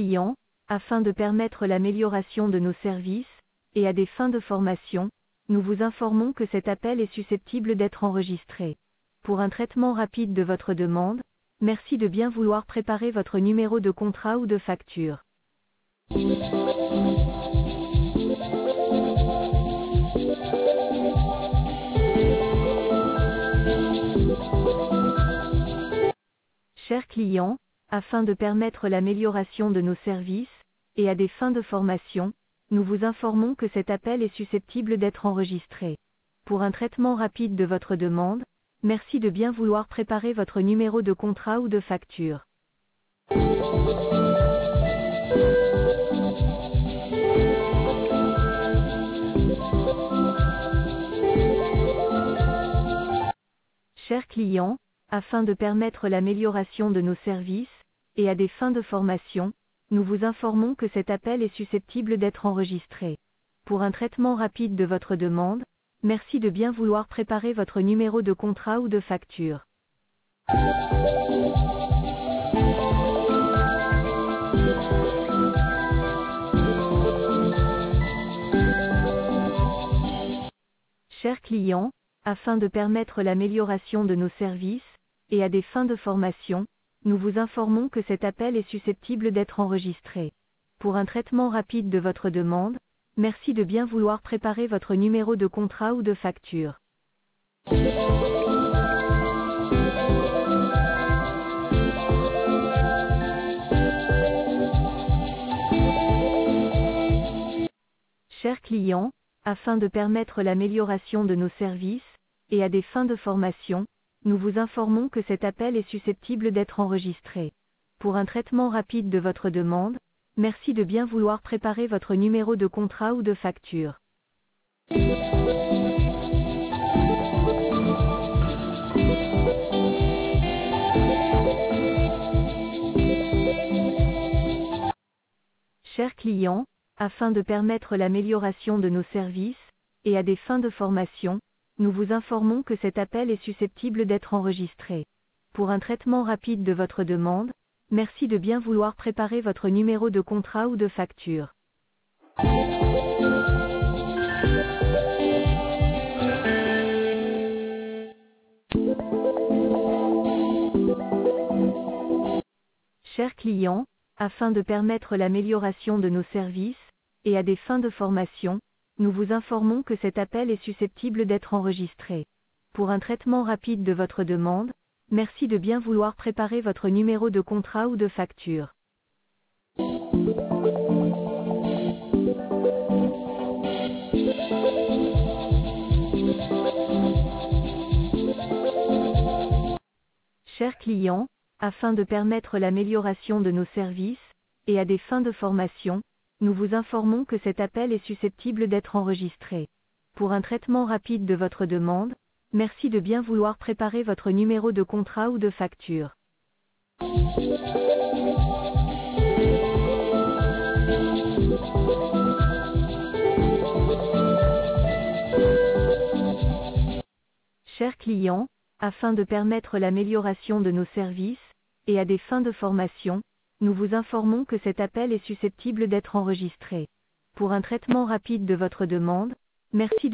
client, afin de permettre l'amélioration de nos services, et à des fins de formation, nous vous informons que cet appel est susceptible d'être enregistré. Pour un traitement rapide de votre demande, merci de bien vouloir préparer votre numéro de contrat ou de facture. Chers clients, afin de permettre l'amélioration de nos services, et à des fins de formation, nous vous informons que cet appel est susceptible d'être enregistré. Pour un traitement rapide de votre demande, merci de bien vouloir préparer votre numéro de contrat ou de facture. Chers clients, afin de permettre l'amélioration de nos services, et à des fins de formation, nous vous informons que cet appel est susceptible d'être enregistré. Pour un traitement rapide de votre demande, merci de bien vouloir préparer votre numéro de contrat ou de facture. Chers clients, afin de permettre l'amélioration de nos services, et à des fins de formation, nous vous informons que cet appel est susceptible d'être enregistré. Pour un traitement rapide de votre demande, merci de bien vouloir préparer votre numéro de contrat ou de facture. Chers clients, afin de permettre l'amélioration de nos services, et à des fins de formation, nous vous informons que cet appel est susceptible d'être enregistré. Pour un traitement rapide de votre demande, merci de bien vouloir préparer votre numéro de contrat ou de facture. Chers clients, afin de permettre l'amélioration de nos services, et à des fins de formation, nous vous informons que cet appel est susceptible d'être enregistré. Pour un traitement rapide de votre demande, merci de bien vouloir préparer votre numéro de contrat ou de facture. Chers clients, afin de permettre l'amélioration de nos services, et à des fins de formation, nous vous informons que cet appel est susceptible d'être enregistré. Pour un traitement rapide de votre demande, merci de bien vouloir préparer votre numéro de contrat ou de facture. Chers clients, afin de permettre l'amélioration de nos services, et à des fins de formation, nous vous informons que cet appel est susceptible d'être enregistré. Pour un traitement rapide de votre demande, merci de bien vouloir préparer votre numéro de contrat ou de facture. Chers clients, afin de permettre l'amélioration de nos services, et à des fins de formation, nous vous informons que cet appel est susceptible d'être enregistré. Pour un traitement rapide de votre demande, merci de